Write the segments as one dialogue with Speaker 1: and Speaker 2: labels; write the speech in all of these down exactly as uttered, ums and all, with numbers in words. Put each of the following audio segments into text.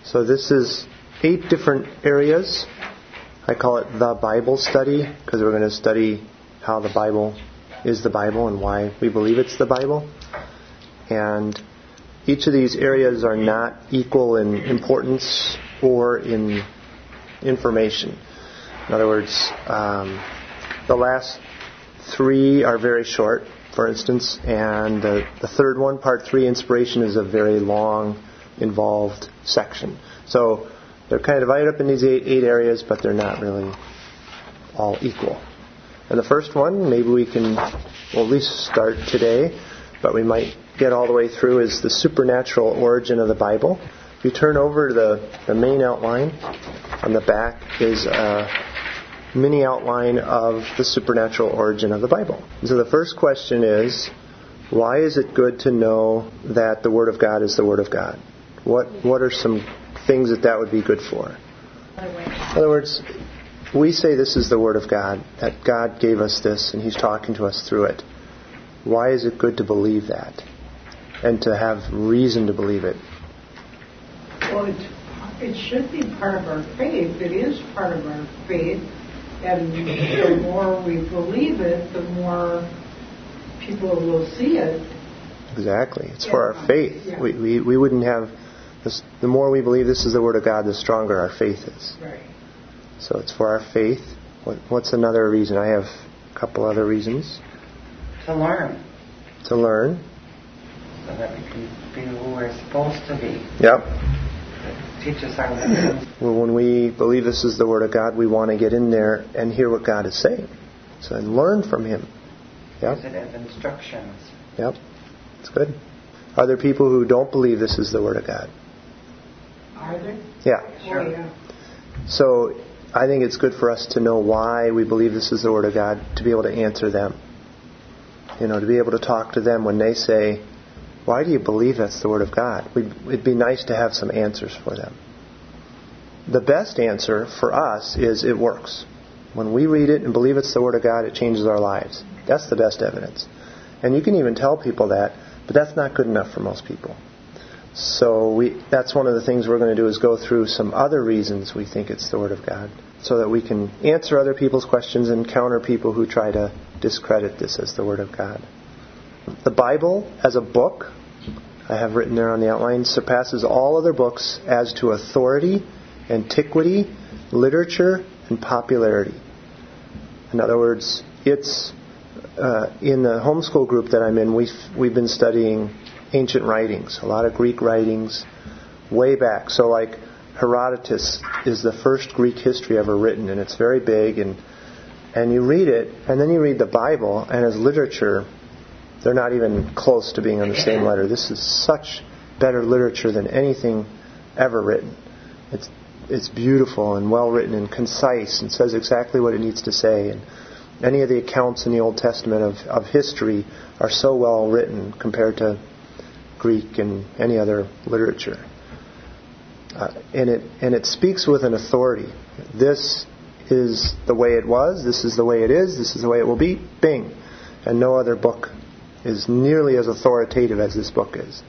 Speaker 1: So this is eight different areas. I call it the Bible study because we're going to study how the Bible is the Bible and why we believe it's the Bible. And each of these areas are not equal in importance or in information. In other words, um, the last three are very short, for instance, and the, the third one, part three, inspiration, is a very long, involved section. So they're kind of divided up in these eight, eight areas, but they're not really all equal. And the first one, maybe we can, well, at least start today, but we might get all the way through, is the supernatural origin of the Bible. If you turn over to the, the main outline, on the back is a mini outline of the supernatural origin of the Bible. So the first question is, why is it good to know that the Word of God is the Word of God? What what are some things that that would be good for? In other words, we say this is the Word of God, that God gave us this and He's talking to us through it. Why is it good to believe that and to have reason to believe it?
Speaker 2: Well, it, it should be part of our faith. It is part of our faith. And the more we believe it, the more people will see it.
Speaker 1: Exactly. It's for our faith. Yeah. We, we we wouldn't have... This, the more we believe this is the Word of God, the stronger our faith is.
Speaker 2: Right.
Speaker 1: So it's for our faith. What, what's another reason? I have a couple other reasons.
Speaker 3: To learn.
Speaker 1: To learn.
Speaker 3: So that we can be who we're supposed to be.
Speaker 1: Yep.
Speaker 3: Teach us our lessons.
Speaker 1: Well, when we believe this is the Word of God, we want to get in there and hear what God is saying. So and learn from Him. Yep.
Speaker 3: Use it as instructions.
Speaker 1: Yep. It's good. Are there people who don't believe this is the Word of God?
Speaker 2: Are there?
Speaker 1: Yeah.
Speaker 2: Sure. Oh, yeah.
Speaker 1: So I think it's good for us to know why we believe this is the Word of God, to be able to answer them. You know, to be able to talk to them when they say, why do you believe that's the Word of God? We'd, it'd be nice to have some answers for them. The best answer for us is it works. When we read it and believe it's the Word of God, it changes our lives. That's the best evidence. And you can even tell people that, but that's not good enough for most people. So we that's one of the things we're going to do is go through some other reasons we think it's the Word of God, so that we can answer other people's questions and counter people who try to discredit this as the Word of God. The Bible as a book, I have written there on the outline, surpasses all other books as to authority, antiquity, literature, and popularity. In other words, it's uh, in the homeschool group that I'm in, we've, we've been studying ancient writings, a lot of Greek writings way back. So like Herodotus is the first Greek history ever written, and it's very big, and and you read it, and then you read the Bible, and as literature, they're not even close to being on the same letter. This is such better literature than anything ever written. It's it's beautiful and well written and concise and says exactly what it needs to say. And any of the accounts in the Old Testament of, of history are so well written compared to Greek and any other literature. Uh, and it and it speaks with an authority. This is the way it was. This is the way it is. This is the way it will be. Bing. And no other book is nearly as authoritative as this book is.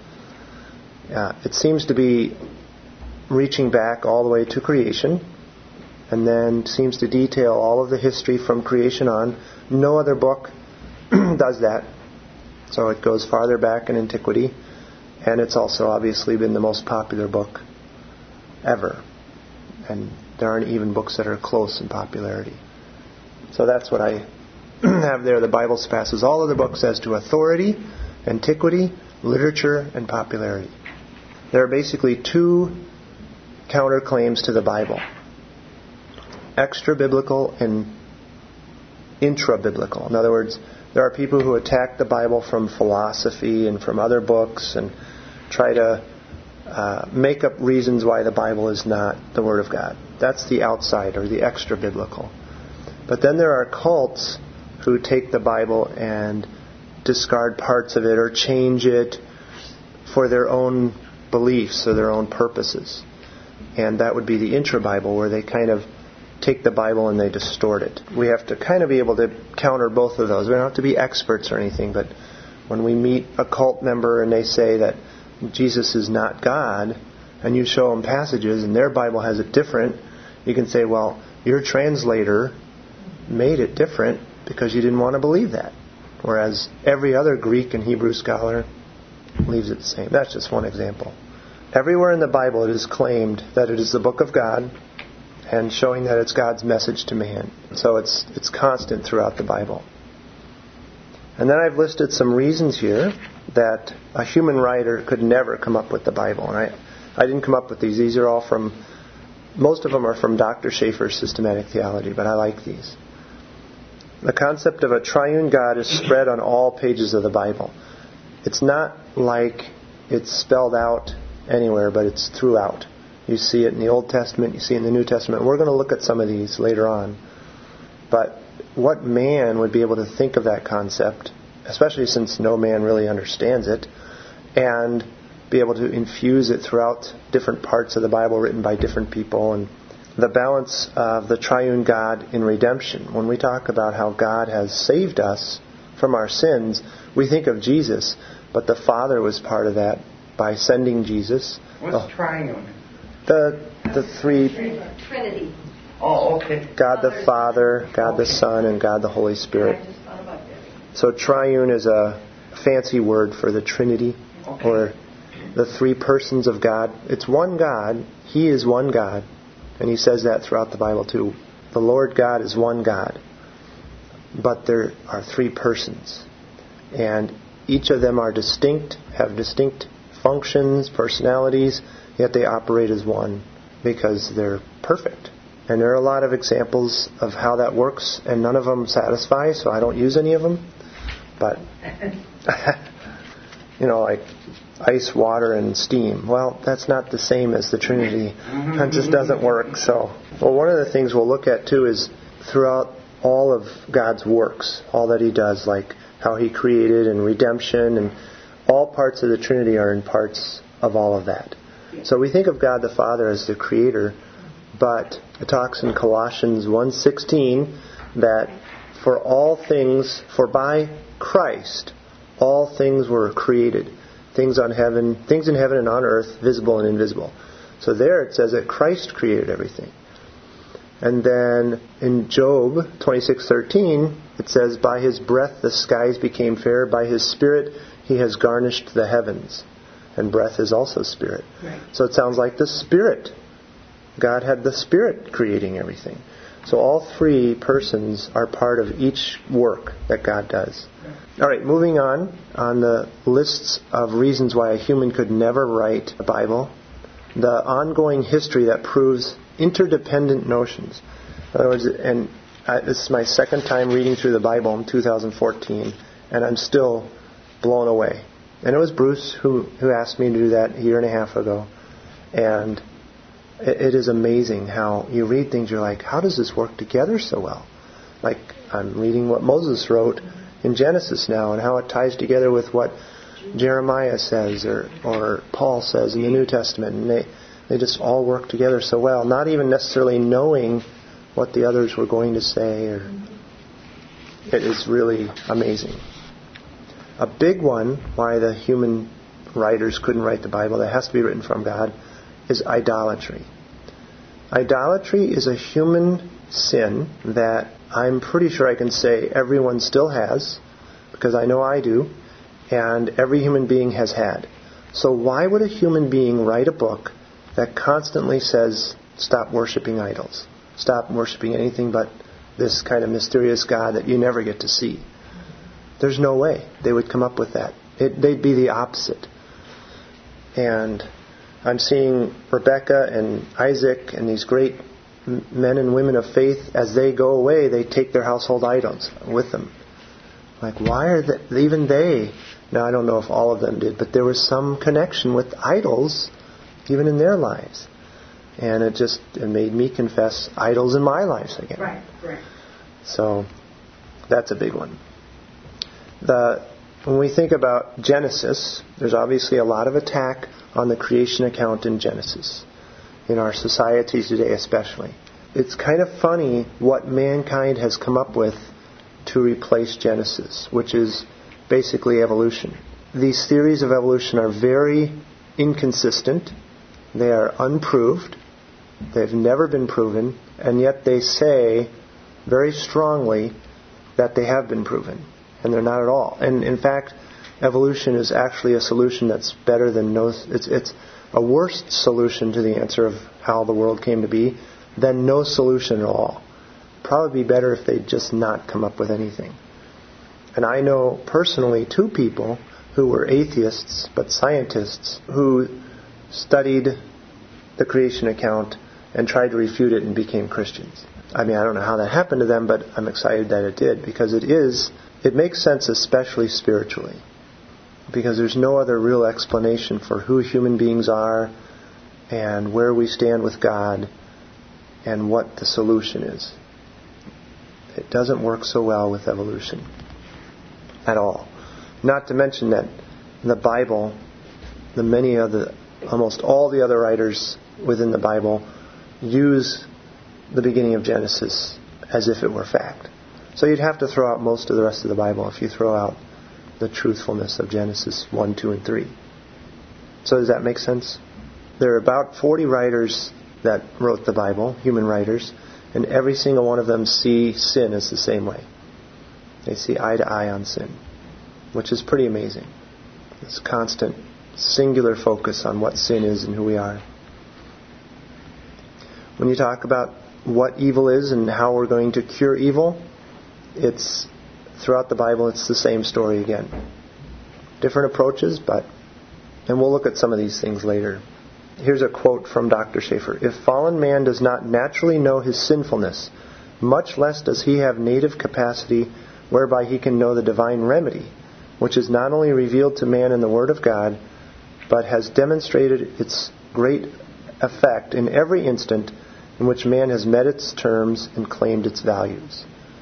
Speaker 1: Uh, it seems to be reaching back all the way to creation, and then seems to detail all of the history from creation on. No other book does that. So it goes farther back in antiquity, and it's also obviously been the most popular book ever. And there aren't even books that are close in popularity. So that's what I have there. The Bible surpasses all other books as to authority, antiquity, literature, and popularity. There are basically two counterclaims to the Bible: extra-biblical and intra-biblical. In other words, there are people who attack the Bible from philosophy and from other books and try to uh, make up reasons why the Bible is not the Word of God. That's the outside, or the extra-biblical. But then there are cults who take the Bible and discard parts of it or change it for their own beliefs or their own purposes. And that would be the intra-Bible, where they kind of take the Bible and they distort it. We have to kind of be able to counter both of those. We don't have to be experts or anything, but when we meet a cult member and they say that Jesus is not God, and you show them passages and their Bible has it different, you can say, well, your translator made it different because you didn't want to believe that. Whereas every other Greek and Hebrew scholar leaves it the same. That's just one example. Everywhere in the Bible it is claimed that it is the book of God and showing that it's God's message to man. So it's it's constant throughout the Bible. And then I've listed some reasons here that a human writer could never come up with the Bible. And I, I didn't come up with these. These are all from, most of them are from Doctor Schaeffer's Systematic Theology, but I like these. The concept of a triune God is spread on all pages of the Bible. It's not like it's spelled out anywhere, but it's throughout. You see it in the Old Testament, you see it in the New Testament. We're going to look at some of these later on. But what man would be able to think of that concept, especially since no man really understands it, and be able to infuse it throughout different parts of the Bible written by different people, and the balance of the triune God in redemption. When we talk about how God has saved us from our sins, we think of Jesus, but the Father was part of that by sending Jesus.
Speaker 3: What's
Speaker 1: oh,
Speaker 3: triune?
Speaker 1: The the three...
Speaker 4: Trinity.
Speaker 3: Oh, okay.
Speaker 1: God the Father, God the Son, and God the Holy Spirit. So triune is a fancy word for the Trinity,
Speaker 3: Okay.
Speaker 1: or the three persons of God. It's one God. He is one God. And he says that throughout the Bible too. The Lord God is one God. But there are three persons. And each of them are distinct, have distinct functions, personalities, yet they operate as one because they're perfect. And there are a lot of examples of how that works, and none of them satisfy, so I don't use any of them. But, you know, like ice, water, and steam. Well, that's not the same as the Trinity. That just doesn't work. So, well, one of the things we'll look at, too, is throughout all of God's works, all that He does, like how He created and redemption, and all parts of the Trinity are in parts of all of that. So we think of God the Father as the Creator, but it talks in Colossians one sixteen that for all things, for by Christ, all things were created. Things on heaven, things in heaven and on earth, visible and invisible. So there it says that Christ created everything. And then in Job twenty-six thirteen, it says, by His breath the skies became fair, by His Spirit He has garnished the heavens. And breath is also spirit. Right. So it sounds like the Spirit. God had the Spirit creating everything. So all three persons are part of each work that God does. All right, moving on, on the lists of reasons why a human could never write a Bible, the ongoing history that proves interdependent notions. In other words, and I, this is my second time reading through the Bible in two thousand fourteen, and I'm still blown away. And it was Bruce who, who asked me to do that a year and a half ago. And it, it is amazing how you read things, you're like, how does this work together so well? Like, I'm reading what Moses wrote in Genesis now, and how it ties together with what Jeremiah says or, or Paul says in the New Testament. And they, they just all work together so well, not even necessarily knowing what the others were going to say. Or it is really amazing. A big one, why the human writers couldn't write the Bible, that has to be written from God, is idolatry. Idolatry is a human sin that I'm pretty sure I can say everyone still has, because I know I do, and every human being has had. So why would a human being write a book that constantly says, stop worshiping idols, stop worshiping anything but this kind of mysterious God that you never get to see? There's no way they would come up with that. It, they'd be the opposite. And I'm seeing Rebecca and Isaac and these great men and women of faith, as they go away, they take their household items with them. Like, why are they, even they, now I don't know if all of them did, but there was some connection with idols even in their lives. And it just it made me confess idols in my life again.
Speaker 2: Right, right.
Speaker 1: So that's a big one. The, when we think about Genesis, there's obviously a lot of attack on the creation account in Genesis, in our society today especially. It's kind of funny what mankind has come up with to replace Genesis, which is basically evolution. These theories of evolution are very inconsistent, They are unproved. They've never been proven. And yet they say very strongly that they have been proven. And they're not at all. And in fact, evolution is actually a solution that's better than no... It's, it's a worse solution to the answer of how the world came to be than no solution at all. Probably be better if they'd just not come up with anything. And I know personally two people who were atheists but scientists who studied the creation account and tried to refute it and became Christians. I mean, I don't know how that happened to them, but I'm excited that it did, because it is, it makes sense, especially spiritually. Because there's no other real explanation for who human beings are and where we stand with God and what the solution is. It doesn't work so well with evolution at all. Not to mention that the Bible, the many other, almost all the other writers within the Bible use the beginning of Genesis as if it were fact. So you'd have to throw out most of the rest of the Bible if you throw out the truthfulness of Genesis one, two, and three. So does that make sense? There are about forty writers that wrote the Bible, human writers, and every single one of them see sin as the same way. They see eye to eye on sin, which is pretty amazing. This constant, singular focus on what sin is and who we are. When you talk about what evil is and how we're going to cure evil, it's throughout the Bible, it's the same story again. Different approaches, but, and we'll look at some of these things later. Here's a quote from Doctor Schaeffer. If fallen man does not naturally know his sinfulness, much less does he have native capacity whereby he can know the divine remedy, which is not only revealed to man in the Word of God, but has demonstrated its great effect in every instant in which man has met its terms and claimed its values.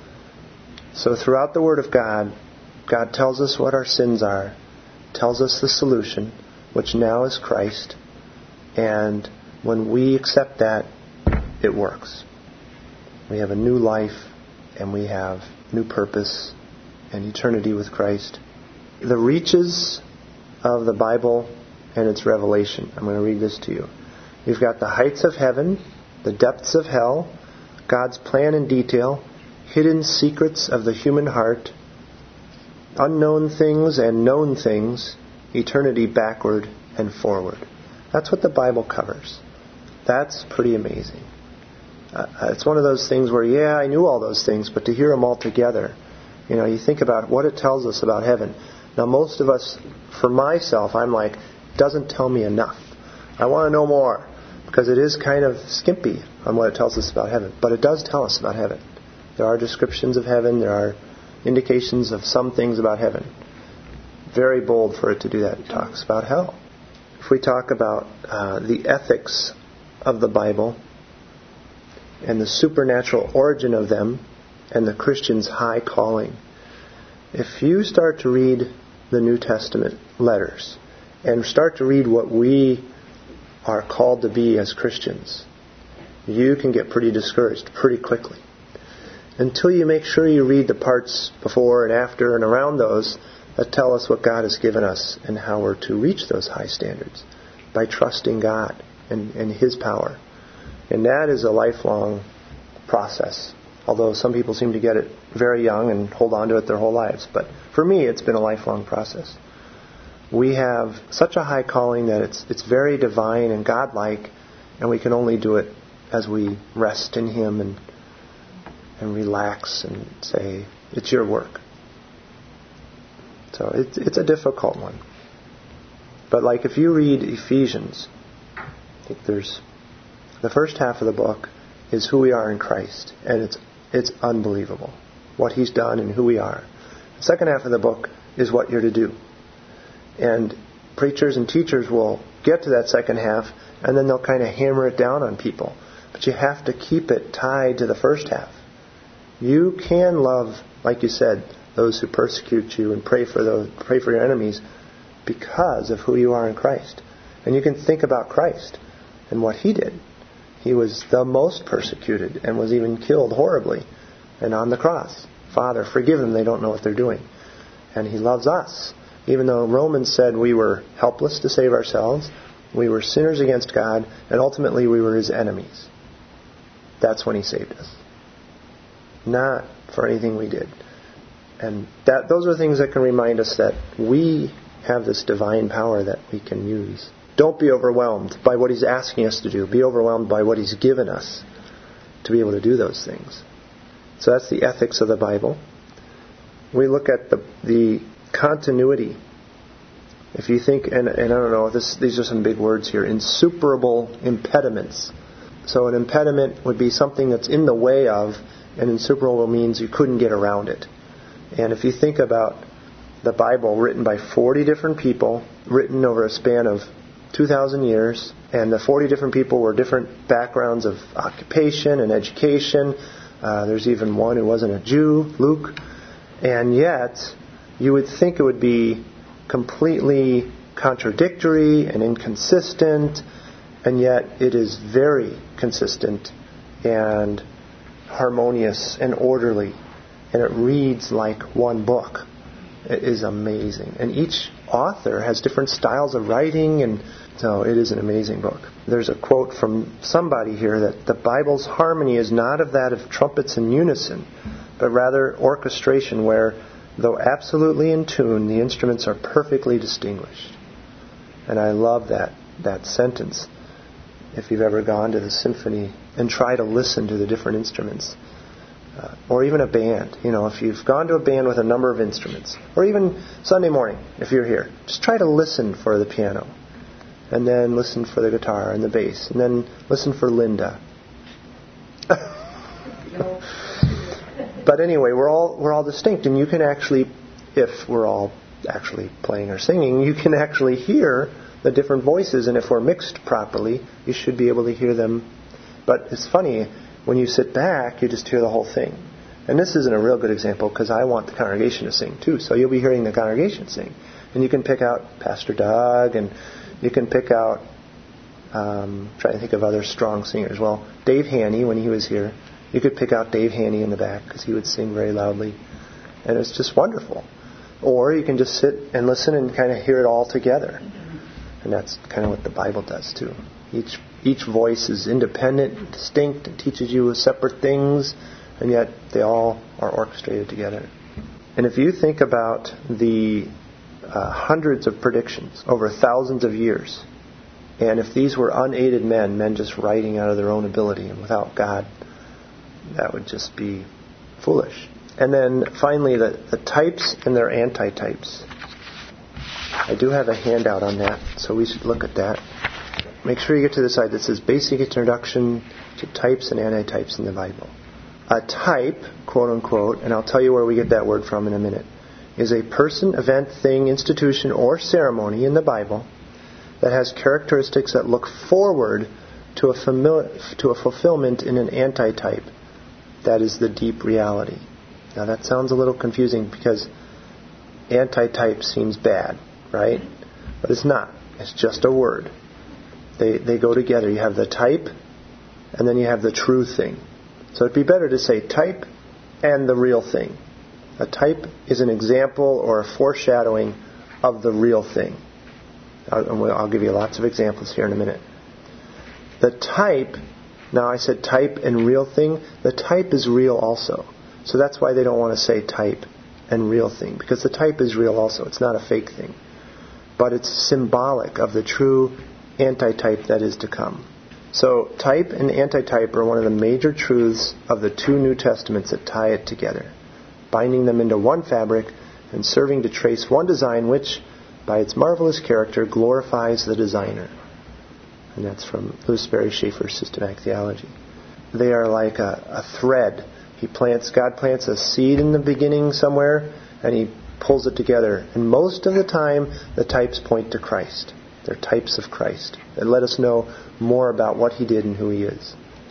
Speaker 1: So throughout the Word of God, God tells us what our sins are, tells us the solution, which now is Christ, and when we accept that, it works. We have a new life, and we have new purpose and eternity with Christ. The reaches of the Bible and its revelation. I'm going to read this to you. You've got the heights of heaven, the depths of hell, God's plan in detail, hidden secrets of the human heart, unknown things and known things, eternity backward and forward. That's what the Bible covers. That's pretty amazing. Uh, it's one of those things where, yeah, I knew all those things, but to hear them all together, you know, you think about what it tells us about heaven. Now, most of us, for myself, I'm like, it doesn't tell me enough. I want to know more, because it is kind of skimpy on what it tells us about heaven. But it does tell us about heaven. There are descriptions of heaven. There are indications of some things about heaven. Very bold for it to do that. It talks about hell. If we talk about uh, the ethics of the Bible and the supernatural origin of them and the Christian's high calling, if you start to read the New Testament letters and start to read what we are called to be as Christians, you can get pretty discouraged pretty quickly. Until you make sure you read the parts before and after and around those that tell us what God has given us and how we're to reach those high standards by trusting God and, and His power. And that is a lifelong process, although some people seem to get it very young and hold on to it their whole lives. But for me, it's been a lifelong process. We have such a high calling that it's it's very divine and godlike, and we can only do it as we rest in Him and and relax and say, it's your work. So it's it's a difficult one. But like if you read Ephesians, I think there's the first half of the book is who we are in Christ, and it's it's unbelievable what He's done and who we are. The second half of the book is what you're to do. And preachers and teachers will get to that second half, and then they'll kind of hammer it down on people. But you have to keep it tied to the first half. You can love, like you said, those who persecute you and pray for those, pray for your enemies because of who you are in Christ. And you can think about Christ and what He did. He was the most persecuted and was even killed horribly. And on the cross, Father, forgive them, they don't know what they're doing. And He loves us. Even though Romans said we were helpless to save ourselves, We were sinners against God, and ultimately we were His enemies. That's when He saved us. Not for anything we did. And that those are things that can remind us that we have this divine power that we can use. Don't be overwhelmed by what He's asking us to do. Be overwhelmed by what He's given us to be able to do those things. So that's the ethics of the Bible. We look at the the continuity. If you think, and, and I don't know, this, these are some big words here, insuperable impediments. So an impediment would be something that's in the way of, and insuperable means you couldn't get around it. And if you think about the Bible written by forty different people, written over a span of two thousand years, and the forty different people were different backgrounds of occupation and education. Uh, there's even one who wasn't a Jew, Luke. And yet, you would think it would be completely contradictory and inconsistent, and yet it is very consistent and harmonious and orderly, and it reads like one book. It is amazing. And each author has different styles of writing, and so it is an amazing book. There's a quote from somebody here that the Bible's harmony is not of that of trumpets in unison, but rather orchestration where, though absolutely in tune, the instruments are perfectly distinguished. And I love that that sentence. If you've ever gone to the symphony and try to listen to the different instruments, uh, or even a band, you know, if you've gone to a band with a number of instruments, or even Sunday morning, if you're here, just try to listen for the piano, and then listen for the guitar and the bass, and then listen for Linda. But anyway, we're all we're all distinct, and you can actually, if we're all actually playing or singing, you can actually hear the different voices, and if we're mixed properly, you should be able to hear them. But it's funny, when you sit back, you just hear the whole thing. And this isn't a real good example because I want the congregation to sing too, so you'll be hearing the congregation sing. And you can pick out Pastor Doug, and you can pick out, um, try to think of other strong singers. Well, Dave Haney, when he was here, you could pick out Dave Haney in the back because he would sing very loudly. And it's just wonderful. Or you can just sit and listen and kind of hear it all together. And that's kind of what the Bible does too. Each each voice is independent, distinct, and teaches you separate things, and yet they all are orchestrated together. And if you think about the uh, hundreds of predictions over thousands of years, and if these were unaided men, men just writing out of their own ability and without God, that would just be foolish. And then finally, the, the types and their antitypes. I do have a handout on that, so we should look at that. Make sure you get to the side that says Basic Introduction to Types and Antitypes in the Bible. A type, quote unquote, and I'll tell you where we get that word from in a minute, is a person, event, thing, institution, or ceremony in the Bible that has characteristics that look forward to a, famili- to a fulfillment in an antitype. That is the deep reality. Now that sounds a little confusing because antitype seems bad, right? But it's not. It's just a word. They they go together. You have the type, and then you have the true thing. So it'd be better to say type and the real thing. A type is an example or a foreshadowing of the real thing. I'll, I'll give you lots of examples here in a minute. The type, now I said type and real thing. The type is real also. So that's why they don't want to say type and real thing, because the type is real also. It's not a fake thing. But it's symbolic of the true antitype that is to come. So type and antitype are one of the major truths of the two New Testaments that tie it together, binding them into one fabric and serving to trace one design which, by its marvelous character, glorifies the designer. And that's from Louis Sperry Schaeffer's Systematic Theology. They are like a, a thread. He plants, God plants a seed in the beginning somewhere, and He pulls it together. And most of the time, the types point to Christ. They're types of Christ that let us know more about what He did and who He is.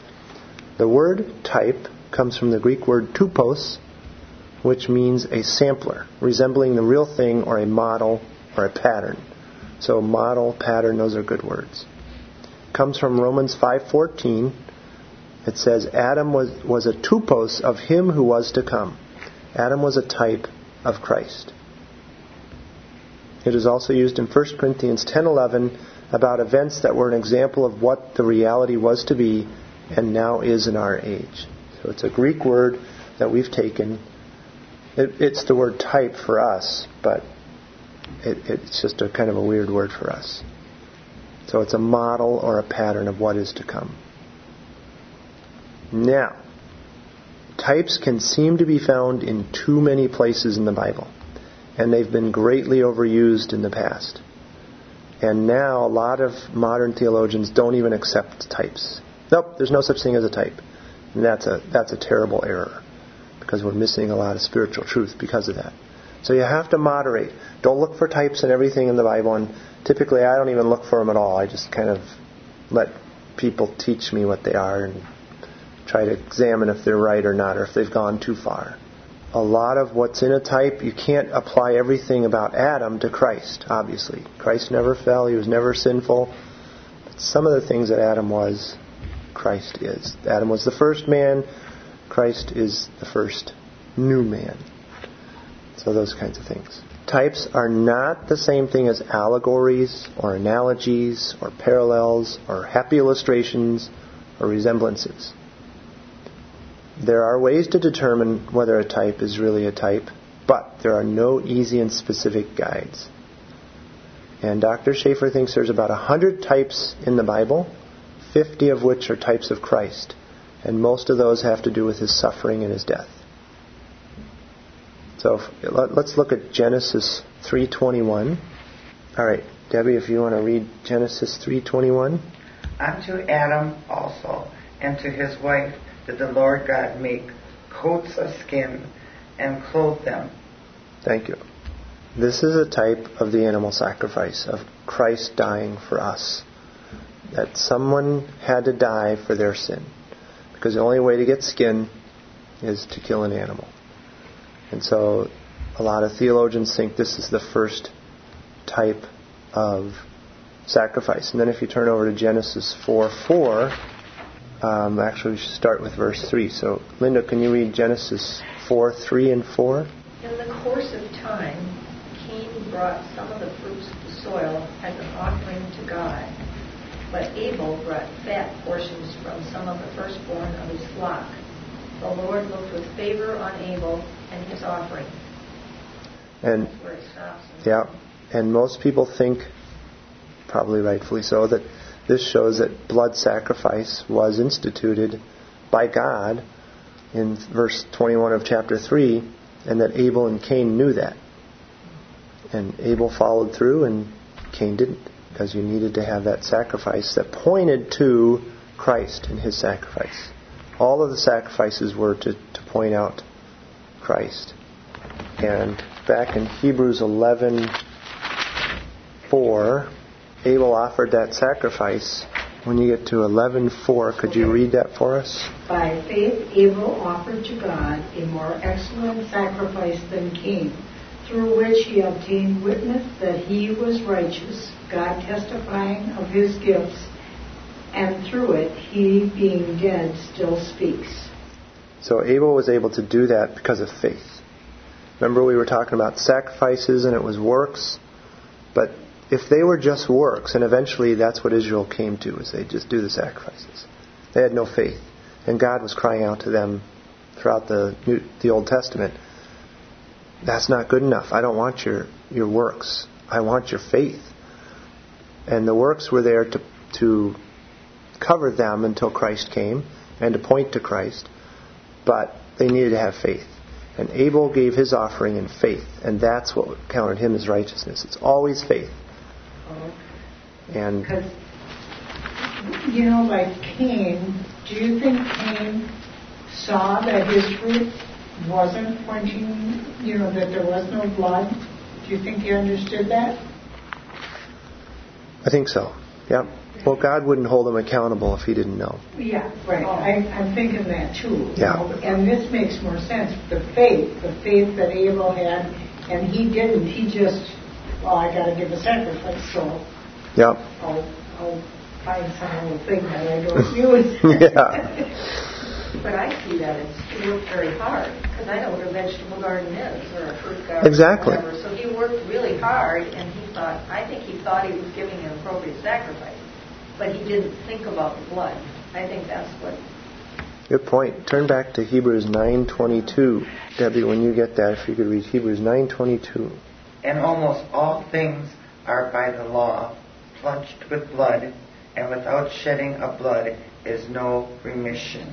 Speaker 1: The word type comes from the Greek word tupos, which means a sampler, resembling the real thing or a model or a pattern. So model, pattern, those are good words. It comes from Romans five fourteen. It says Adam was, was a tupos of Him who was to come. Adam was a type of Christ. It is also used in First Corinthians ten eleven about events that were an example of what the reality was to be and now is in our age. So it's a Greek word that we've taken. It, it's the word type for us, but it, it's just a kind of a weird word for us. So it's a model or a pattern of what is to come. Now, types can seem to be found in too many places in the Bible, and they've been greatly overused in the past. And now a lot of modern theologians don't even accept types. Nope, there's no such thing as a type. And that's a that's a terrible error, because we're missing a lot of spiritual truth because of that. So you have to moderate. Don't look for types in everything in the Bible, and typically I don't even look for them at all. I just kind of let people teach me what they are and try to examine if they're right or not, or if they've gone too far. A lot of what's in a type, you can't apply everything about Adam to Christ, obviously. Christ never fell, he was never sinful. But some of the things that Adam was, Christ is. Adam was the first man, Christ is the first new man. So those kinds of things. Types are not the same thing as allegories or analogies or parallels or happy illustrations or resemblances. There are ways to determine whether a type is really a type, but there are no easy and specific guides. And Doctor Schaefer thinks there's about one hundred types in the Bible, fifty of which are types of Christ, and most of those have to do with his suffering and his death. So let's look at Genesis three twenty-one. All right, Debbie, if you want to read Genesis three twenty-one.
Speaker 3: Unto Adam also, and to his wife, did the Lord God make coats of skin and clothe them.
Speaker 1: Thank you. This is a type of the animal sacrifice, of Christ dying for us. That someone had to die for their sin. Because the only way to get skin is to kill an animal. And so a lot of theologians think this is the first type of sacrifice. And then if you turn over to Genesis four four, um, actually we should start with verse three. So Linda, can you read Genesis four three and four?
Speaker 4: In the course of time, Cain brought some of the fruits of the soil as an offering to God. But Abel brought fat portions from some of the firstborn of his flock. The Lord looked with favor on Abel and his offering.
Speaker 1: And
Speaker 4: that's where it stops.
Speaker 1: Yeah, and most people think, probably rightfully so, that this shows that blood sacrifice was instituted by God in verse twenty-one of chapter three, and that Abel and Cain knew that. And Abel followed through and Cain didn't, because you needed to have that sacrifice that pointed to Christ and his sacrifice. All of the sacrifices were to, to point out Christ. And back in Hebrews eleven four, Abel offered that sacrifice. When you get to eleven four, could you read that for us?
Speaker 2: By faith Abel offered to God a more excellent sacrifice than Cain, through which he obtained witness that he was righteous, God testifying of his gifts, and through it he, being dead, still speaks.
Speaker 1: So Abel was able to do that because of faith. Remember we were talking about sacrifices and it was works, but if they were just works, and eventually that's what Israel came to, is they just do the sacrifices. They had no faith. And God was crying out to them throughout the New, the Old Testament, that's not good enough. I don't want your, your works. I want your faith. And the works were there to, to cover them until Christ came and to point to Christ. But they needed to have faith. And Abel gave his offering in faith. And that's what counted him as righteousness. It's always faith. And
Speaker 2: because, you know, like Cain, do you think Cain saw that his fruit wasn't pointing, you know, that there was no blood? Do you think he understood that?
Speaker 1: I think so. Yeah. Well, God wouldn't hold him accountable if he didn't know.
Speaker 2: Yeah, right. I, I'm thinking that too.
Speaker 1: Yeah.
Speaker 2: You know? And this makes more sense. The faith, the faith that Abel had, and he didn't. He just, well, I got to give a sacrifice, so
Speaker 1: yeah.
Speaker 2: I'll, I'll find some little thing that I don't use.
Speaker 1: Yeah.
Speaker 4: But I see that as he worked very hard, because I know what a vegetable garden is, or a fruit garden,
Speaker 1: exactly.
Speaker 4: or whatever. So he worked really hard, and he thought, I think he thought he was giving an appropriate sacrifice, but he didn't think about the blood. I think that's what...
Speaker 1: Good point. Turn back to Hebrews nine twenty-two. Debbie, when you get that, if you could read Hebrews nine twenty-two.
Speaker 3: And almost all things are by the law, plunged with blood, and without shedding of blood is no remission.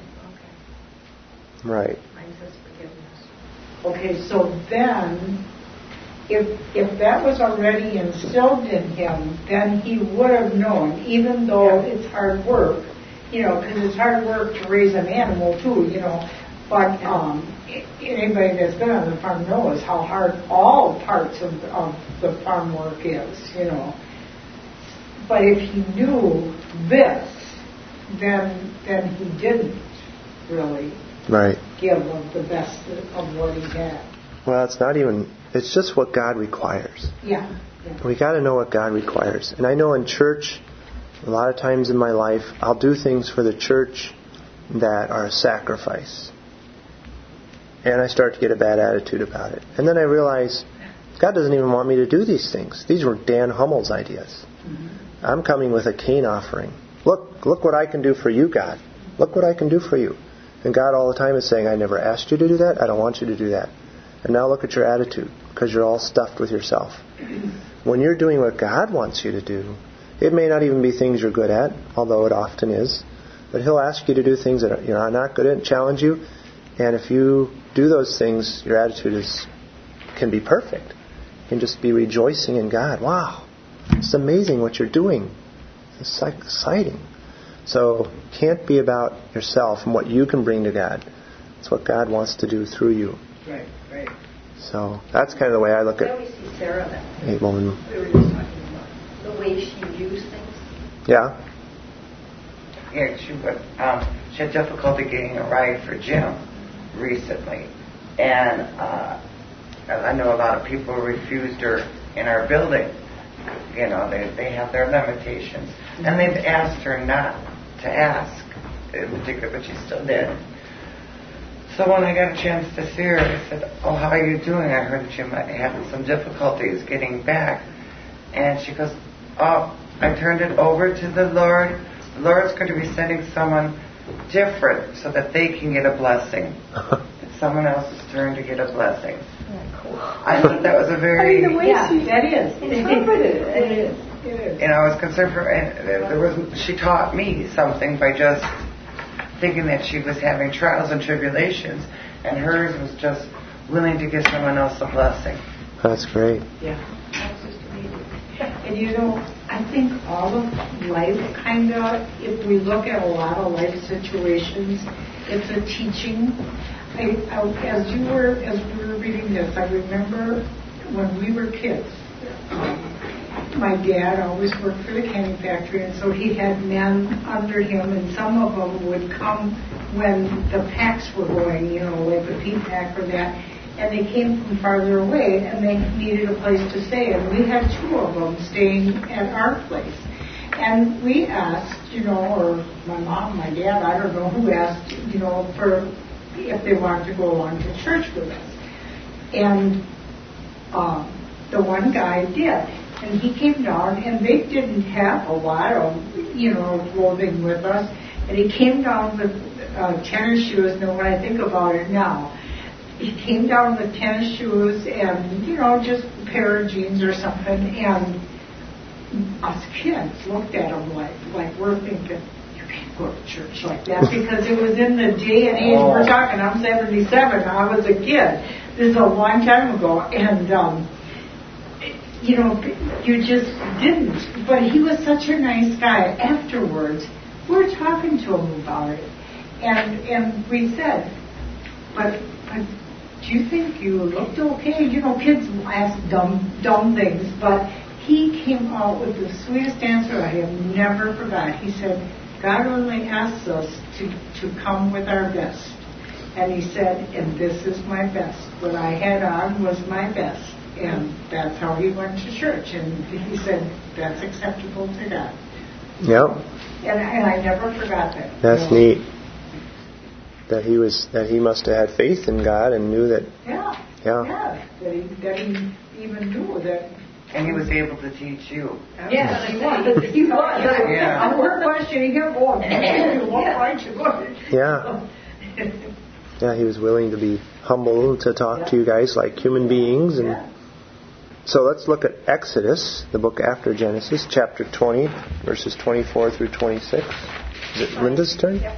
Speaker 4: Okay.
Speaker 1: Right.
Speaker 4: Mine says forgiveness.
Speaker 2: Okay, so then, if if that was already instilled in him, then he would have known, even though it's hard work, you know, because it's hard work to raise an animal too, you know, but um, anybody that's been on the farm knows how hard all parts of, of the farm work is, you know. But if he knew this, then then he didn't really
Speaker 1: Right.
Speaker 2: give of the best of what he had.
Speaker 1: Well, it's not even, it's just what God requires.
Speaker 2: Yeah. yeah.
Speaker 1: We got to know what God requires. And I know in church, a lot of times in my life, I'll do things for the church that are a sacrifice. And I start to get a bad attitude about it. And then I realize, God doesn't even want me to do these things. These were Dan Hummel's ideas. Mm-hmm. I'm coming with a Cain offering. Look, look what I can do for you, God. Look what I can do for you. And God all the time is saying, I never asked you to do that. I don't want you to do that. And now look at your attitude, because you're all stuffed with yourself. When you're doing what God wants you to do, it may not even be things you're good at, although it often is. But He'll ask you to do things that you're not good at, challenge you. And if you do those things, your attitude is can be perfect. You can just be rejoicing in God. Wow, it's amazing what you're doing. It's exciting. So it can't be about yourself and what you can bring to God. It's what God wants to do through you.
Speaker 2: Right, right.
Speaker 1: So that's kind of the way I look
Speaker 4: I
Speaker 1: at
Speaker 4: always see Sarah that
Speaker 1: a woman.
Speaker 4: we were just talking about the way she views things.
Speaker 1: Yeah.
Speaker 3: Yeah, she would. Um, she had difficulty getting a ride for Jim recently, and uh, I know a lot of people refused her in our building. You know, they they have their limitations, and they've asked her not to ask, in particular, but she still did. So when I got a chance to see her, I said, "Oh, how are you doing? I heard that you might have some difficulties getting back." And she goes, "Oh, I turned it over to the Lord. The Lord's going to be sending someone different so that they can get a blessing. It's someone else's turn to get a blessing."
Speaker 4: Yeah, cool.
Speaker 3: I thought that was a very...
Speaker 2: I mean, the way
Speaker 4: Yeah.
Speaker 2: she, that is.
Speaker 4: Interpreted.
Speaker 2: It is. It is.
Speaker 3: And I was concerned for... And there was, she taught me something by just thinking that she was having trials and tribulations, and hers was just willing to give someone else a blessing.
Speaker 1: That's great.
Speaker 2: Yeah.
Speaker 4: That's just amazing.
Speaker 2: And you know, I think all of life kind of, if we look at a lot of life situations, it's a teaching. I, I, as you were, as we were reading this, I remember when we were kids, um, my dad always worked for the candy factory, and so he had men under him, and some of them would come when the packs were going, you know, like the P pack or that, and they came from farther away, and they needed a place to stay, and we had two of them staying at our place. And we asked, you know, or my mom, my dad, I don't know who asked, you know, for if they wanted to go along to church with us. And um, the one guy did. And he came down, and they didn't have a lot of, you know, clothing with us. And he came down with uh, tennis shoes. Now, when I think about it now, he came down with tennis shoes and, you know, just a pair of jeans or something. And us kids looked at him like, like we're thinking, you can't go to church like that, because it was in the day and age. We're talking, I'm seventy-seven. I was a kid. This is a long time ago. And, um, you know, you just didn't. But he was such a nice guy. Afterwards, we were talking to him about it. And and we said, but, but do you think you looked okay? You know, kids ask dumb, dumb things. But he came out with the sweetest answer I have never forgot. He said, God only asks us to, to come with our best. And he said, and this is my best. What I had on was my best. And that's how he went to church. And he said, that's acceptable to God.
Speaker 1: Yep.
Speaker 2: And, and I never forgot that.
Speaker 1: That's
Speaker 2: you know.
Speaker 1: neat. That he was that he must have had faith in God and knew that.
Speaker 2: Yeah.
Speaker 1: Yeah.
Speaker 2: Yeah. That he, that he even knew that
Speaker 3: And he was able to teach you.
Speaker 2: Yes, he was. He was.
Speaker 3: Yeah.
Speaker 2: And we're questioning him. Well, what right you going?
Speaker 1: Yeah. Yeah, he was willing to be humble to talk yeah. to you guys like human beings. And
Speaker 2: yeah.
Speaker 1: So let's look at Exodus, the book after Genesis, chapter twenty, verses twenty-four through twenty-six. Is it Linda's turn?
Speaker 4: Yep.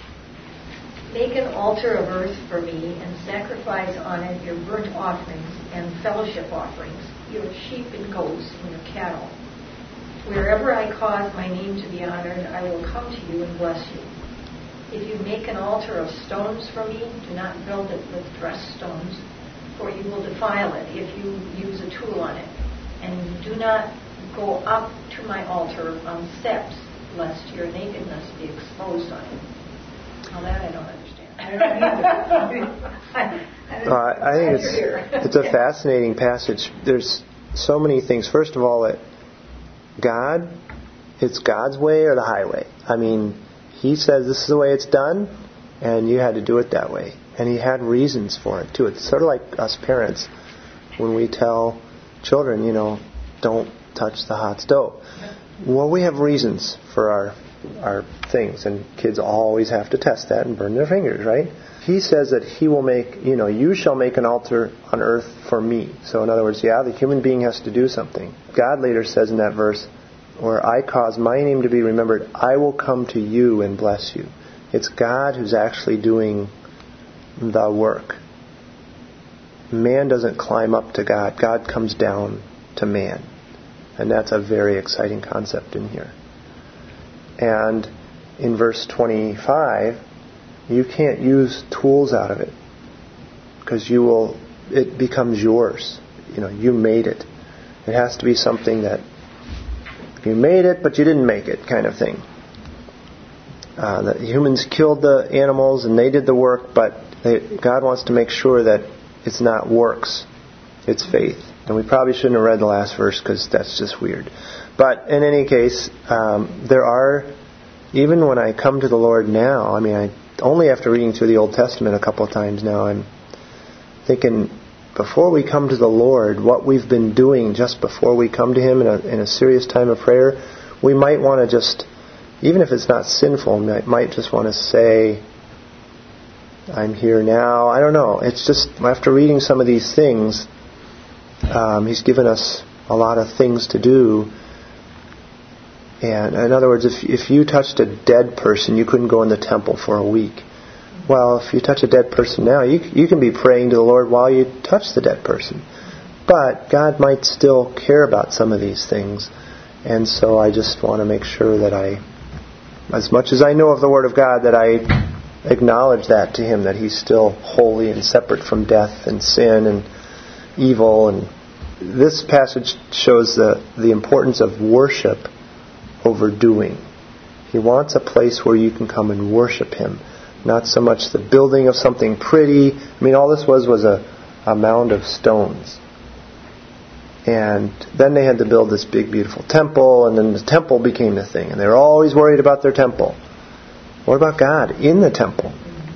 Speaker 4: Make an altar of earth for me and sacrifice on it your burnt offerings and fellowship offerings, your sheep and goats and your cattle. Wherever I cause my name to be honored, I will come to you and bless you. If you make an altar of stones for me, do not build it with dressed stones, for you will defile it if you use a tool on it. And do not go up to my altar on steps, lest your nakedness be exposed on it. Now that I don't understand.
Speaker 2: I don't either.
Speaker 1: Uh, I think it's, it's a fascinating passage. There's so many things. First of all, that God, it's God's way or the highway. I mean, He says this is the way it's done, and you had to do it that way. And He had reasons for it, too. It's sort of like us parents when we tell children, you know, don't touch the hot stove. Well, we have reasons for our our things, and kids always have to test that and burn their fingers, right? He says that He will make, you know, you shall make an altar on earth for me. So in other words, yeah, the human being has to do something. God later says in that verse, where I cause my name to be remembered, I will come to you and bless you. It's God who's actually doing the work. Man doesn't climb up to God. God comes down to man. And that's a very exciting concept in here. And in verse twenty-five, you can't use tools out of it, because you will, it becomes yours. You know, you made it. It has to be something that you made it, but you didn't make it, kind of thing. Uh, the humans killed the animals and they did the work, but they, God wants to make sure that it's not works, it's faith. And we probably shouldn't have read the last verse because that's just weird. But in any case, um, there are, even when I come to the Lord now, I mean, I only after reading through the Old Testament a couple of times now, I'm thinking, before we come to the Lord, what we've been doing just before we come to Him in a, in a serious time of prayer, we might want to just, even if it's not sinful, we might just want to say, I'm here now. I don't know. It's just, after reading some of these things, um, He's given us a lot of things to do. And in other words, if if you touched a dead person, you couldn't go in the temple for a week. Well, if you touch a dead person now, you you can be praying to the Lord while you touch the dead person. But God might still care about some of these things. And so I just want to make sure that I, as much as I know of the Word of God, that I acknowledge that to Him, that He's still holy and separate from death and sin and evil. And this passage shows the, the importance of worship over doing. He wants a place where you can come and worship Him. Not so much the building of something pretty. I mean, all this was was a, a mound of stones. And then they had to build this big, beautiful temple, and then the temple became the thing. And they were always worried about their temple. What about God in the temple?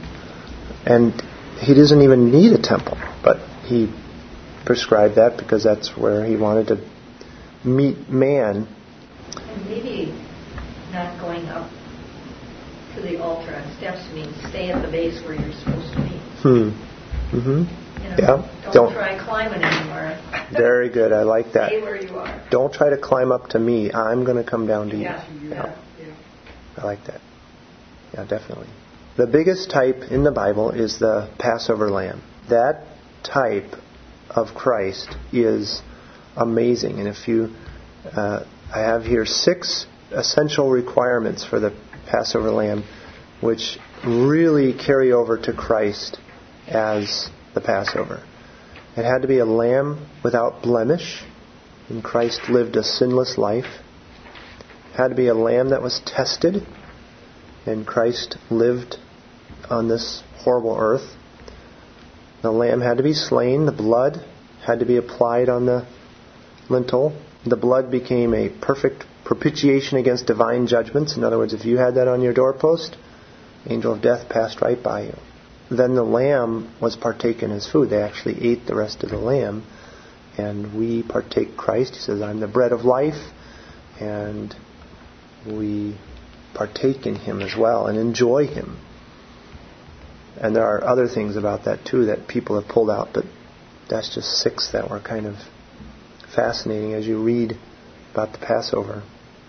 Speaker 1: And He doesn't even need a temple, but He prescribed that because that's where He wanted to meet man.
Speaker 4: And maybe not going up to the altar on steps means stay at the base where you're supposed to be.
Speaker 1: Hmm. Mm-hmm.
Speaker 4: You know,
Speaker 1: Yeah.
Speaker 4: Don't,
Speaker 1: Don't
Speaker 4: try climbing anymore.
Speaker 1: Very good. I like that.
Speaker 4: Stay where you are.
Speaker 1: Don't try to climb up to me. I'm going to come down to you.
Speaker 4: Yeah.
Speaker 1: Yeah. I like that. Yeah, definitely. The biggest type in the Bible is the Passover lamb. That type of Christ is amazing. And if you, uh, I have here six essential requirements for the Passover lamb, which really carry over to Christ as the Passover. It had to be a lamb without blemish, and Christ lived a sinless life. It had to be a lamb that was tested, and Christ lived on this horrible earth. The lamb had to be slain. The blood had to be applied on the lintel. The blood became a perfect propitiation against divine judgments. In other words, if you had that on your doorpost, angel of death passed right by you. Then the lamb was partaken as food. They actually ate the rest of the lamb. and we partake Christ. He says, I'm the bread of life, and we partake in Him as well and enjoy Him. And there are other things about that too that people have pulled out, but that's just six that were kind of fascinating as you read about the Passover.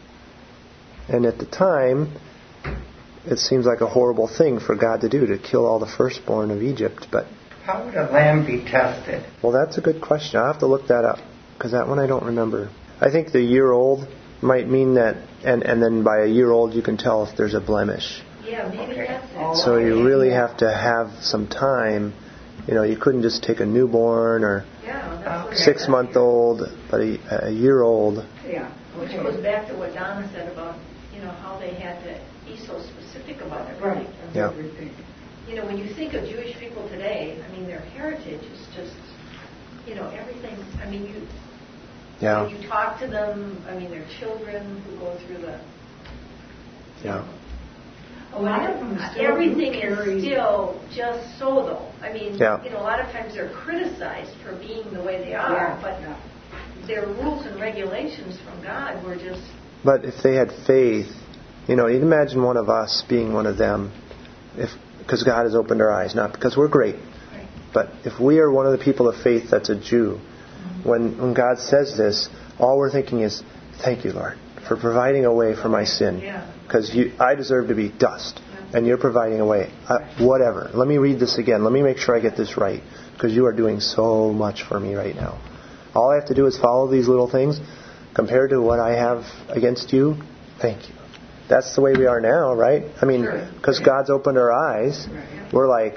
Speaker 1: And at the time, it seems like a horrible thing for God to do, to kill all the firstborn of Egypt. But
Speaker 3: how would a lamb be tested?
Speaker 1: Well, that's a good question. I'll have to look that up, because that one I don't remember. I think the year old might mean that, and, and then by a year old you can tell if there's a blemish.
Speaker 4: Yeah, maybe
Speaker 3: Okay.
Speaker 4: that's it.
Speaker 1: So you really have to have some time. You know, you couldn't just take a newborn or
Speaker 4: Yeah, that's what
Speaker 1: six month old, but a, a year old.
Speaker 2: Yeah.
Speaker 4: Which
Speaker 2: Okay.
Speaker 4: goes back to what Donna said about, you know, how they had to be so specific about
Speaker 2: Right.
Speaker 4: everything.
Speaker 1: Yeah.
Speaker 2: Everything.
Speaker 4: You know, when you think of Jewish people today, I mean, their heritage is just, you know, everything. I mean, you
Speaker 1: Yeah.
Speaker 4: when you talk to them, I mean, their children who go through the,
Speaker 1: Yeah.
Speaker 2: A lot of them still
Speaker 4: everything
Speaker 2: carry,
Speaker 4: is still just so though. I mean,
Speaker 1: Yeah.
Speaker 4: you know, a lot of times they're criticized for being the way they are,
Speaker 2: Yeah,
Speaker 4: but
Speaker 2: yeah.
Speaker 4: their rules and regulations from God were just,
Speaker 1: But if they had faith, you know, you'd imagine one of us being one of them, if because God has opened our eyes, not because we're great,
Speaker 4: right.
Speaker 1: but if we are one of the people of faith that's a Jew,
Speaker 4: Mm-hmm.
Speaker 1: when when God says this, all we're thinking is, thank you, Lord, for providing a way for my sin.
Speaker 4: Yeah.
Speaker 1: Because I deserve to be dust, and you're providing a way. Uh, whatever. Let me read this again. Let me make sure I get this right, because you are doing so much for me right now. All I have to do is follow these little things. Compared to what I have against you, thank you. That's the way we are now, right? I mean, because
Speaker 2: Sure.
Speaker 1: God's opened our eyes, we're like,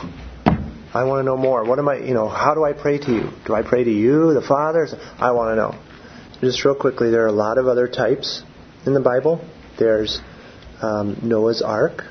Speaker 1: I want to know more. What am I, you know, how do I pray to you? Do I pray to you, the Father? I want to know. Just real quickly, there are a lot of other types in the Bible. There's um, Noah's Ark.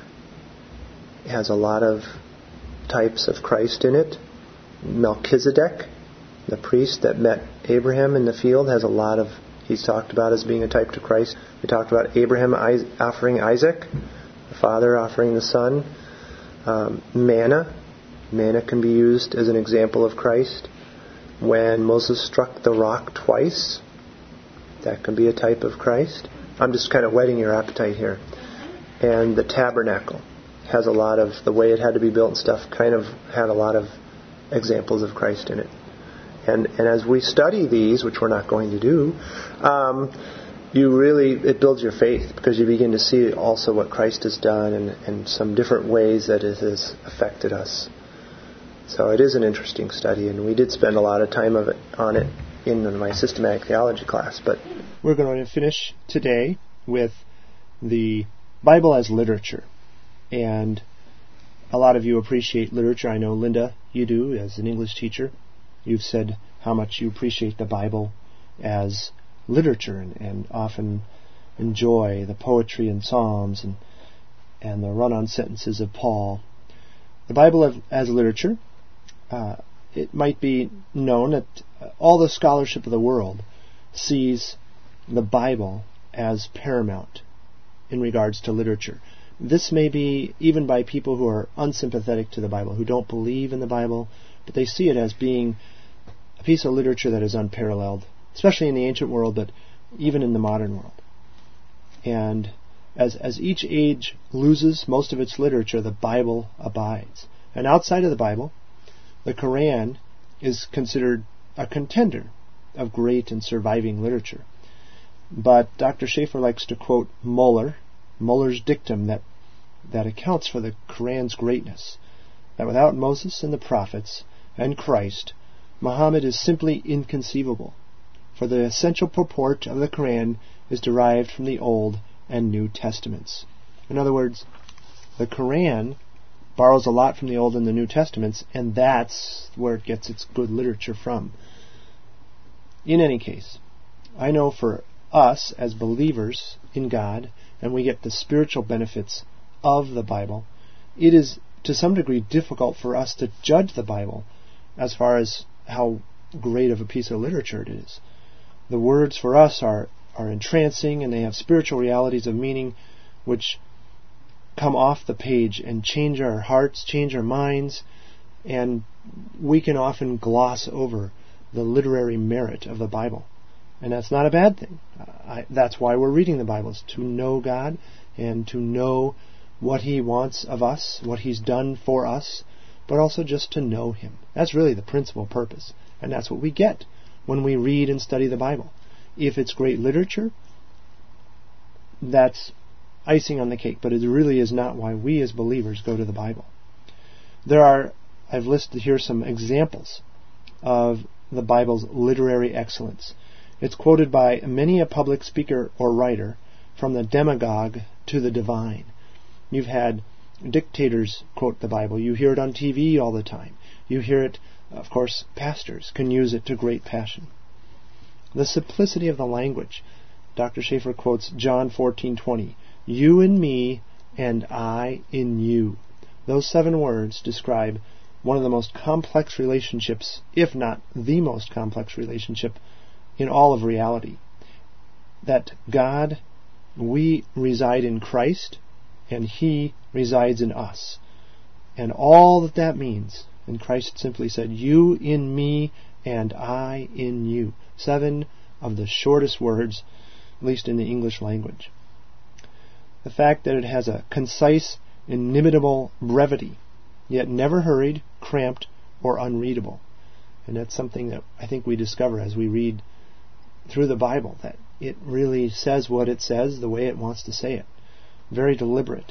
Speaker 1: It has a lot of types of Christ in it. Melchizedek, the priest that met Abraham in the field, has a lot of, he's talked about as being a type to Christ. We talked about Abraham offering Isaac, the father offering the son. Um, manna. Manna can be used as an example of Christ. When Moses struck the rock twice, that can be a type of Christ. I'm just kind of whetting your appetite here. And the tabernacle has a lot of, the way it had to be built and stuff, kind of had a lot of examples of Christ in it. And and as we study these, which we're not going to do, um, you really, it builds your faith, because you begin to see also what Christ has done and, and some different ways that it has affected us. So it is an interesting study, and we did spend a lot of time of it on it in my systematic theology class. But we're going to finish today with the Bible as literature. And a lot of you appreciate literature. I know, Linda, you do, as an English teacher. You've said how much you appreciate the Bible as literature, and, and often enjoy the poetry and Psalms and and the run-on sentences of Paul. The Bible as literature, uh, it might be known that all the scholarship of the world sees the Bible as paramount in regards to literature. This may be even by people who are unsympathetic to the Bible, who don't believe in the Bible, but they see it as being a piece of literature that is unparalleled, especially in the ancient world, but even in the modern world. And as as each age loses most of its literature, the Bible abides. And outside of the Bible, the Quran is considered a contender of great and surviving literature. But Doctor Schaeffer likes to quote Muller, Muller's dictum that, that accounts for the Quran's greatness, that without Moses and the prophets and Christ, Muhammad is simply inconceivable, for the essential purport of the Quran is derived from the Old and New Testaments. In other words, the Quran borrows a lot from the Old and the New Testaments, and that's where it gets its good literature from. In any case, I know for us as believers in God, and we get the spiritual benefits of the Bible, it is to some degree difficult for us to judge the Bible as far as how great of a piece of literature it is. The words for us are, are entrancing, and they have spiritual realities of meaning which come off the page and change our hearts, change our minds, and we can often gloss over
Speaker 5: the literary merit of the Bible. And that's not a bad thing. Uh, I, that's why we're reading the Bible, is to know God and to know what He wants of us, what He's done for us, but also just to know Him. That's really the principal purpose. And that's what we get when we read and study the Bible. If it's great literature, that's icing on the cake, but it really is not why we as believers go to the Bible. There are, I've listed here some examples of the Bible's literary excellence. It's quoted by many a public speaker or writer, from the demagogue to the divine. You've had dictators quote the Bible. You hear it on T V all the time. You hear it, of course, pastors can use it to great passion. The simplicity of the language. Doctor Schaeffer quotes John fourteen twenty, "You in me and I in you." Those seven words describe one of the most complex relationships, if not the most complex relationship in all of reality. That God, we reside in Christ, and He resides in us. And all that that means, and Christ simply said, "You in me and I in you." Seven of the shortest words, at least in the English language. The fact that it has a concise, inimitable brevity, yet never hurried, cramped, or unreadable. And that's something that I think we discover as we read through the Bible, that it really says what it says the way it wants to say it. Very deliberate.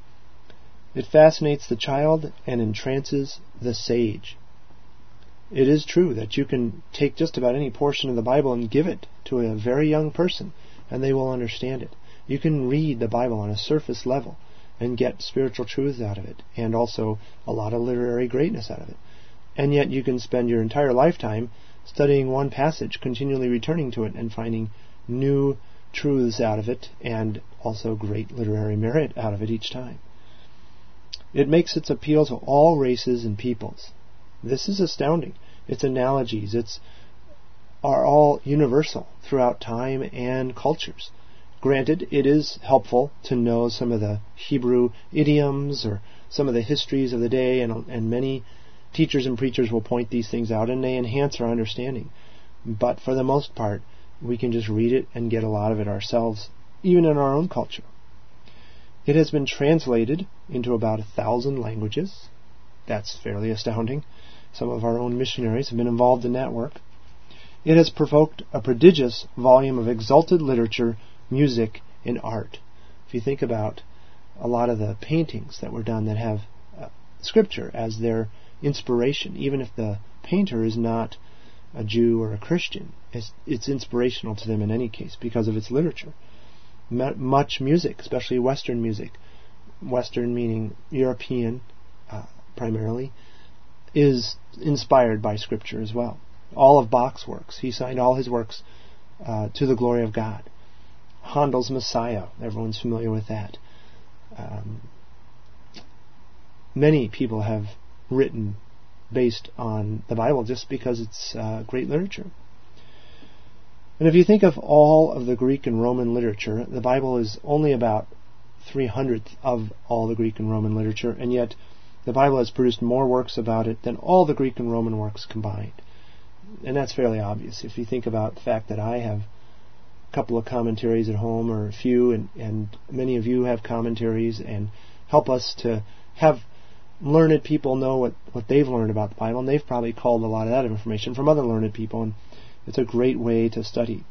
Speaker 5: It fascinates the child and entrances the sage. It is true that you can take just about any portion of the Bible and give it to a very young person, and they will understand it. You can read the Bible on a surface level and get spiritual truths out of it, and also a lot of literary greatness out of it. And yet you can spend your entire lifetime studying one passage, continually returning to it, and finding new truths out of it, and also great literary merit out of it each time. It makes its appeal to all races and peoples. This is astounding. Its analogies its are all universal throughout time and cultures. Granted, it is helpful to know some of the Hebrew idioms or some of the histories of the day, and, and many teachers and preachers will point these things out, and they enhance our understanding. But for the most part, we can just read it and get a lot of it ourselves, even in our own culture. It has been translated into about a thousand languages. That's fairly astounding. Some of our own missionaries have been involved in that work. It has provoked a prodigious volume of exalted literature, music, and art. If you think about a lot of the paintings that were done that have uh, Scripture as their inspiration, even if the painter is not a Jew or a Christian, it's, it's inspirational to them in any case because of its literature. M- much music, especially Western music, Western meaning European uh, primarily, is inspired by Scripture as well. All of Bach's works, he signed all his works uh, to the glory of God. Handel's Messiah, everyone's familiar with that. Um, many people have written based on the Bible just because it's uh, great literature. And if you think of all of the Greek and Roman literature, the Bible is only about three hundredth of all the Greek and Roman literature, and yet the Bible has produced more works about it than all the Greek and Roman works combined. And that's fairly obvious if you think about the fact that I have a couple of commentaries at home, or a few, and, and many of you have commentaries, and help us to have learned people know what, what they've learned about the Bible, and they've probably culled a lot of that information from other learned people, and it's a great way to study.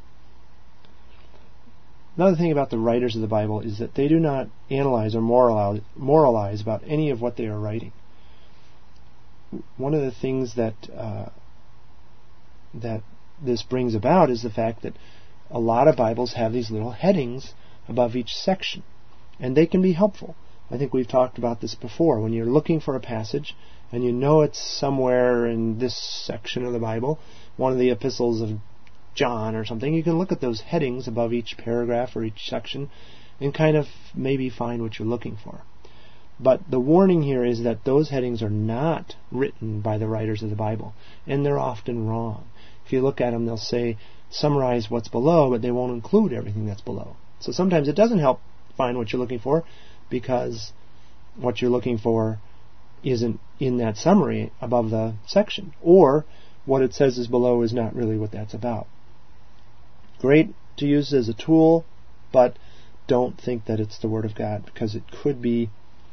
Speaker 5: Another thing about the writers of the Bible is that they do not analyze or moralize, moralize about any of what they are writing. One of the things that uh, that this brings about is the fact that a lot of Bibles have these little headings above each section, and they can be helpful. I think we've talked about this before. When you're looking for a passage and you know it's somewhere in this section of the Bible, one of the epistles of John or something, you can look at those headings above each paragraph or each section and kind of maybe find what you're looking for. But the warning here is that those headings are not written by the writers of the Bible, and they're often wrong. If you look at them, they'll say, summarize what's below, but they won't include everything that's below. So sometimes it doesn't help find what you're looking for, because what you're looking for isn't in that summary above the section. Or what it says is below is not really what that's about. Great to use as a tool, but don't think that it's the Word of God, because it could be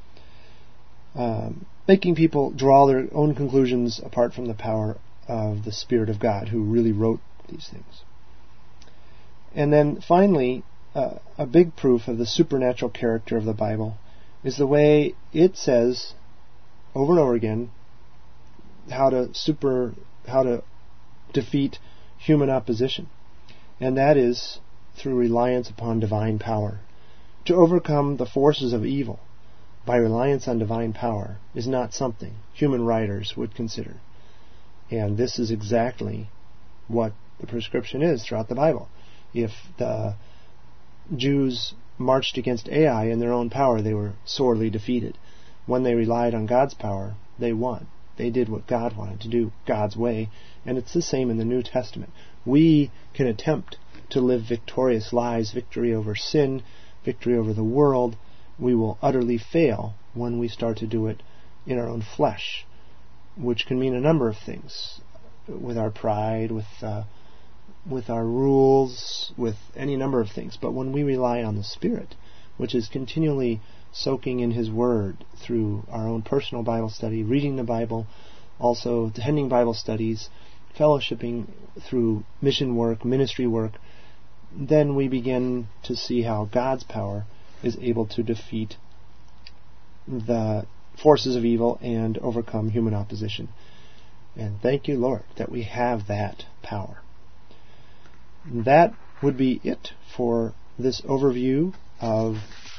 Speaker 5: um, making people draw their own conclusions apart from the power of the Spirit of God, who really wrote these things. And then finally, uh, a big proof of the supernatural character of the Bible is the way it says over and over again how to super how to defeat human opposition, and that is through reliance upon divine power. To overcome the forces of evil by reliance on divine power is not something human writers would consider. And this is exactly what the prescription is throughout the Bible. If the Jews marched against Ai in their own power, they were sorely defeated. When they relied on God's power, they won. They did what God wanted to do, God's way. And it's the same in the New Testament. We can attempt to live victorious lives, victory over sin, victory over the world. We will utterly fail when we start to do it in our own flesh, which can mean a number of things. With our pride, with uh, with our rules, with any number of things. But when we rely on the Spirit, which is continually soaking in His Word through our own personal Bible study, reading the Bible, also attending Bible studies, fellowshipping through mission work, ministry work, then we begin to see how God's power is able to defeat the forces of evil and overcome human opposition. And thank you, Lord, that we have that power. That would be it for this overview of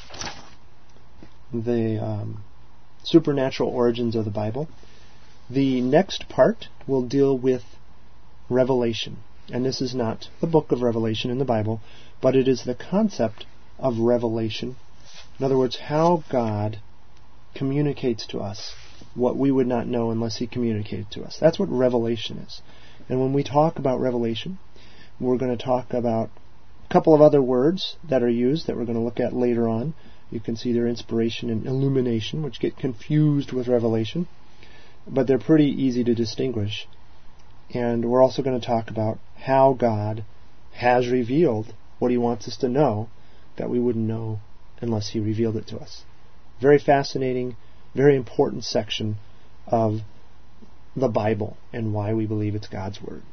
Speaker 5: the um, supernatural origins of the Bible. The next part will deal with Revelation. And this is not the book of Revelation in the Bible, but it is the concept of revelation. In other words, how God communicates to us what we would not know unless He communicated to us. That's what revelation is. And when we talk about revelation, we're going to talk about a couple of other words that are used that we're going to look at later on. You can see their inspiration and illumination, which get confused with revelation, but they're pretty easy to distinguish. And we're also going to talk about how God has revealed what He wants us to know that we wouldn't know unless He revealed it to us. Very fascinating, very important section of the Bible and why we believe it's God's Word.